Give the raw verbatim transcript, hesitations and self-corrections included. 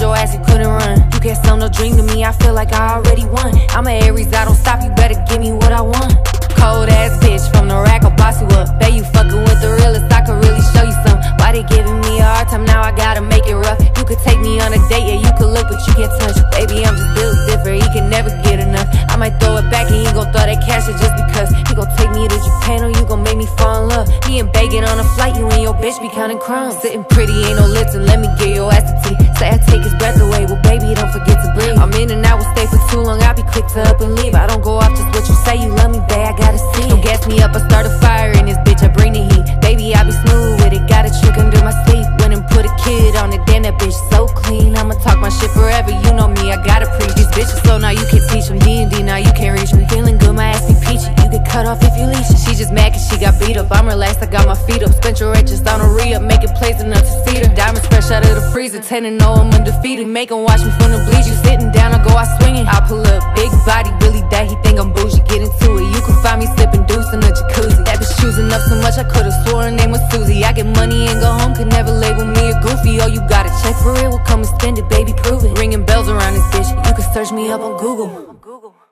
your ass, you couldn't run. You can't sell no dream to me, I feel like I already won. I'm a Aries, I don't stop, you better give me what I want. Cold ass bitch from the rack, I'll boss you up. Bet you fucking with the realest, I could really show you some. Why they giving me a hard time, now I gotta make it rough. You could take me on a date, yeah, you could look, but you can't touch. Baby, I'm just built different, he can never get enough. I might throw it back and he gon' throw that cash in just because. He gon' take me to Japan or you gon' make me fall in love. Me and begging on a flight, you and your bitch be counting crumbs. Sitting pretty, ain't no lips, and let me get your ass a tea. Say I take his breath away, well baby, don't forget to breathe. I'm in and out, will stay for too long, I'll be quick to up and leave. I don't go off just what you say, you love me, babe, I gotta see. Don't gas me up, I start a fire in this bitch, I bring the heat. Baby, I be smooth with it, got a trick under my sleeve. Went and put a kid on it, damn that bitch so clean. I'ma talk my shit forever, you know me, I gotta preach. These bitches slow, now you can't teach them. D and D, now you can't reach me. Feeling good, my ass be peachy. You get cut off if you leash it. She just mad cause she got beat up, I'm relaxed, I got my feet up. Spent your just on a re-up, making plays enough to see her. Diamonds fresh out of the freezer, ten and oh, I'm undefeated. Make 'em watch me from the bleachers. You sitting down, I go out swinging. I pull up, big body, really that, he think I'm bougie. Get into it, you can find me slipping deuce in the jacuzzi. That bitch choosing up so much, I could've swore her name was Susie. I get money and go home, could never label me a goofy. Oh, you got a check for it, well come and spend it, baby, prove it. Ringing bells around this bitch, you can search me up on Google.